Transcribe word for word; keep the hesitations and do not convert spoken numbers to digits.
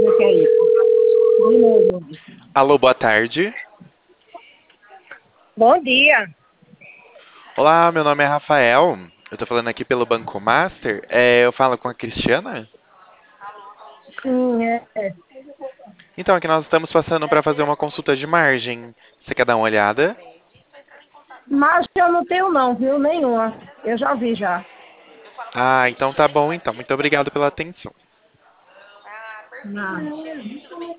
ver que é isso. De novo. Alô, boa tarde. Bom dia. Olá, meu nome é Rafael. Eu tô falando aqui pelo Banco Master. É, eu falo com a Cristiana? Sim, é. é. Então, aqui nós estamos passando para fazer uma consulta de margem. Você quer dar uma olhada? Mas eu não tenho não, viu? Nenhuma. Eu já vi já. Ah, então tá bom então. Muito obrigado pela atenção. Não.